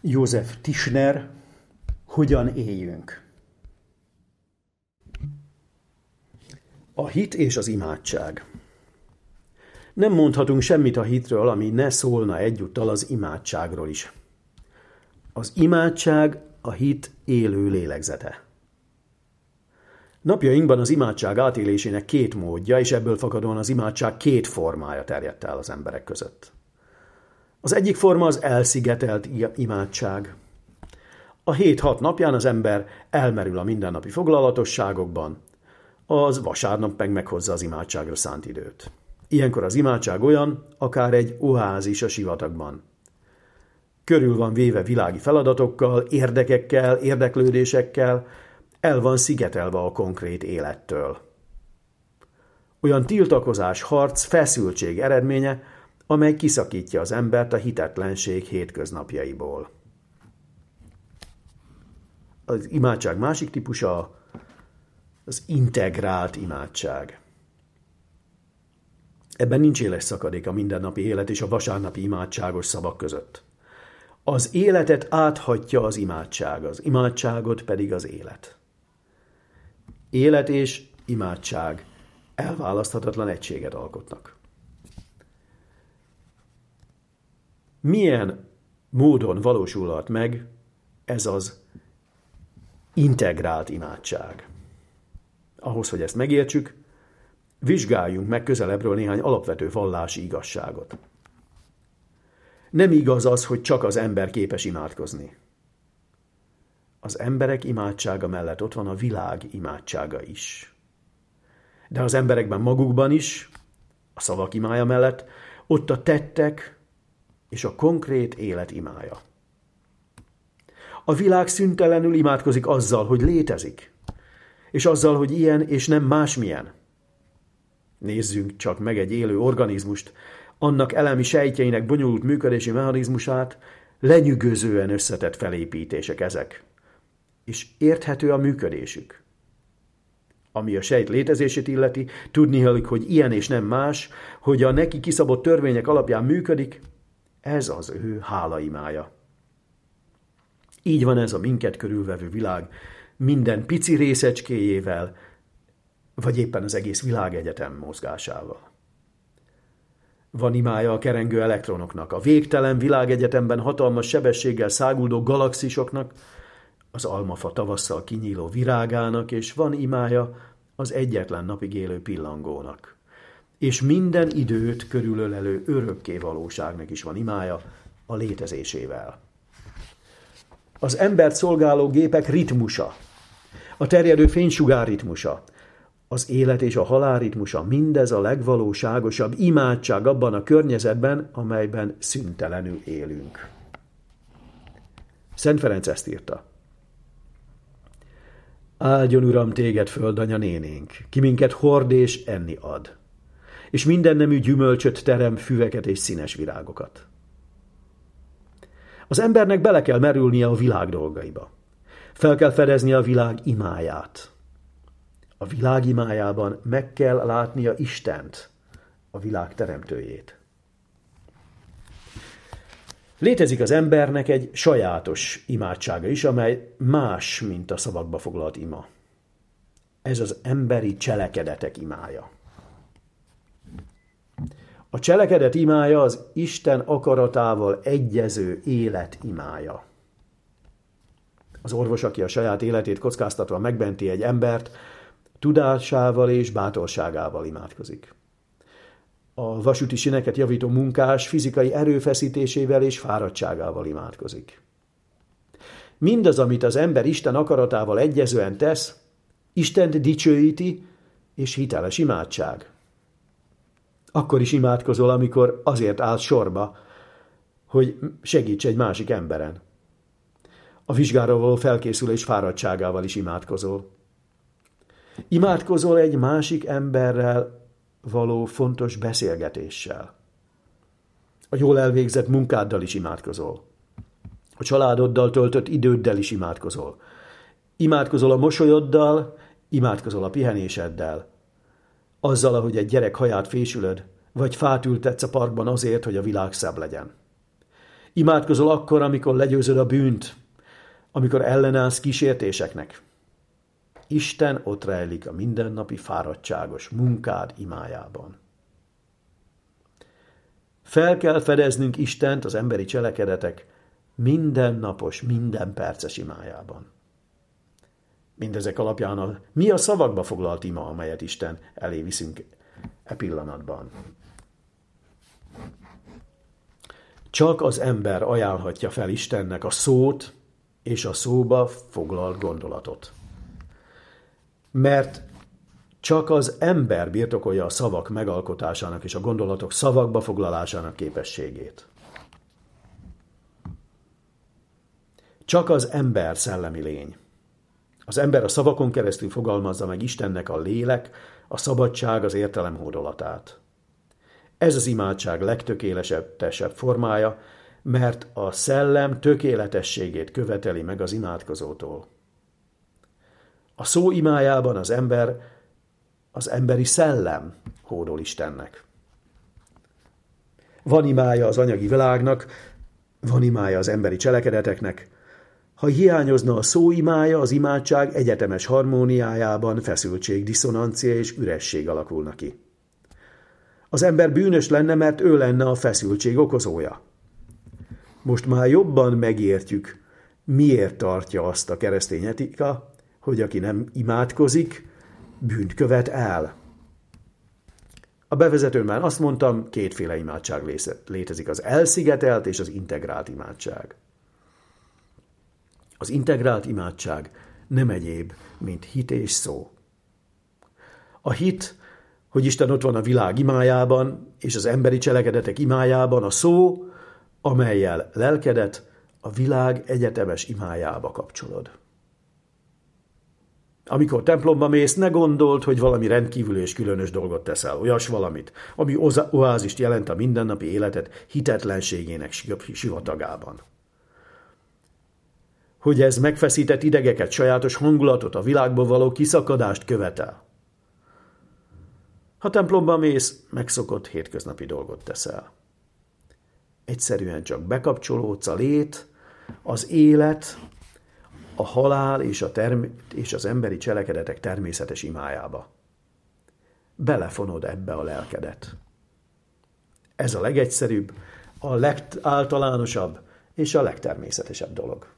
József Tischner, hogyan éljünk? A hit és az imádság. Nem mondhatunk semmit a hitről, ami ne szólna egyúttal az imádságról is. Az imádság a hit élő lélegzete. Napjainkban az imádság átélésének két módja, és ebből fakadóan az imádság két formája terjedt el az emberek között. Az egyik forma az elszigetelt imádság. A 7-6 napján az ember elmerül a mindennapi foglalatosságokban, az vasárnap meghozza az imádságra szánt időt. Ilyenkor az imádság olyan, akár egy oázis a sivatagban. Körül van véve világi feladatokkal, érdekekkel, érdeklődésekkel, el van szigetelve a konkrét élettől. Olyan tiltakozás, harc, feszültség eredménye, amely kiszakítja az embert a hitetlenség hétköznapjaiból. Az imádság másik típusa az integrált imádság. Ebben nincs éles szakadék a mindennapi élet és a vasárnapi imádságos szavak között. Az életet áthatja az imádságot pedig az élet. Élet és imádság elválaszthatatlan egységet alkotnak. Milyen módon valósulhat meg ez az integrált imádság? Ahhoz, hogy ezt megértsük, vizsgáljunk meg közelebbről néhány alapvető vallási igazságot. Nem igaz az, hogy csak az ember képes imádkozni. Az emberek imádsága mellett ott van a világ imádsága is. De az emberekben magukban is, a szavak imája mellett, ott a tettek és a konkrét élet imája. A világ szüntelenül imádkozik azzal, hogy létezik, és azzal, hogy ilyen és nem másmilyen. Nézzünk csak meg egy élő organizmust, annak elemi sejtjeinek bonyolult működési mechanizmusát, lenyűgözően összetett felépítések ezek, és érthető a működésük. Ami a sejt létezését illeti, tudniillik, hogy ilyen és nem más, hogy a neki kiszabott törvények alapján működik, ez az ő hálaimája. Így van ez a minket körülvevő világ minden pici részecskéjével, vagy éppen az egész világegyetem mozgásával. Van imája a kerengő elektronoknak, a végtelen világegyetemben hatalmas sebességgel száguldó galaxisoknak, az almafa tavasszal kinyíló virágának, és van imája az egyetlen napig élő pillangónak. És minden időt körülölelő örökké valóságnak is van imája a létezésével. Az embert szolgáló gépek ritmusa, a terjedő fénysugár ritmusa, az élet és a halál ritmusa, mindez a legvalóságosabb imádság abban a környezetben, amelyben szüntelenül élünk. Szent Ferenc ezt írta. Áldjon, Uram, téged, földanya nénénk, ki minket hord és enni ad, és minden nemű gyümölcsöt terem, füveket és színes virágokat. Az embernek bele kell merülnie a világ dolgaiba. Fel kell fedezni a világ imáját. A világ imájában meg kell látnia Istent, a világ teremtőjét. Létezik az embernek egy sajátos imádsága is, amely más, mint a szavakba foglalt ima. Ez az emberi cselekedetek imája. A cselekedet imája az Isten akaratával egyező élet imája. Az orvos, aki a saját életét kockáztatva megmenti egy embert, tudásával és bátorságával imádkozik. A vasúti sineket javító munkás fizikai erőfeszítésével és fáradtságával imádkozik. Mindaz, amit az ember Isten akaratával egyezően tesz, Istent dicsőíti és hiteles imádság. Akkor is imádkozol, amikor azért állsz sorba, hogy segíts egy másik emberen. A vizsgára való felkészülés fáradtságával is imádkozol. Imádkozol egy másik emberrel való fontos beszélgetéssel. A jól elvégzett munkáddal is imádkozol. A családoddal töltött időddel is imádkozol. Imádkozol a mosolyoddal, imádkozol a pihenéseddel. Azzal, ahogy egy gyerek haját fésülöd, vagy fát ültetsz a parkban azért, hogy a világ szebb legyen. Imádkozol akkor, amikor legyőzöd a bűnt, amikor ellenállsz kísértéseknek. Isten ott rejlik a mindennapi fáradtságos munkád imájában. Fel kell fedeznünk Istent az emberi cselekedetek mindennapos, minden perces imájában. Mindezek alapján mi a szavakba foglalt ima, amelyet Isten elé viszünk e pillanatban. Csak az ember ajánlhatja fel Istennek a szót és a szóba foglalt gondolatot. Mert csak az ember birtokolja a szavak megalkotásának és a gondolatok szavakba foglalásának képességét. Csak az ember szellemi lény. Az ember a szavakon keresztül fogalmazza meg Istennek a lélek, a szabadság, az értelem hódolatát. Ez az imádság legtökéletesebb formája, mert a szellem tökéletességét követeli meg az imádkozótól. A szó imájában az emberi szellem hódol Istennek. Van imája az anyagi világnak, van imája az emberi cselekedeteknek. Ha hiányozna a szó imája, az imádság egyetemes harmóniájában feszültség, diszonancia és üresség alakulna ki. Az ember bűnös lenne, mert ő lenne a feszültség okozója. Most már jobban megértjük, miért tartja azt a keresztény etika, hogy aki nem imádkozik, bűnt követ el. A bevezetőmben azt mondtam, kétféle imádság létezik, az elszigetelt és az integrált imádság. Az integrált imádság nem egyéb, mint hit és szó. A hit, hogy Isten ott van a világ imájában, és az emberi cselekedetek imájában, a szó, amellyel lelkedet a világ egyetemes imájába kapcsolod. Amikor templomba mész, ne gondold, hogy valami rendkívül és különös dolgot teszel, olyas valamit, ami oázist jelent a mindennapi életet hitetlenségének sivatagában. Hogy ez megfeszített idegeket, sajátos hangulatot, a világból való kiszakadást követel. Ha templomba mész, megszokott hétköznapi dolgot teszel. Egyszerűen csak bekapcsolódsz a lét, az élet, a halál és az emberi cselekedetek természetes imájába. Belefonod ebbe a lelkedet. Ez a legegyszerűbb, a legáltalánosabb és a legtermészetesebb dolog.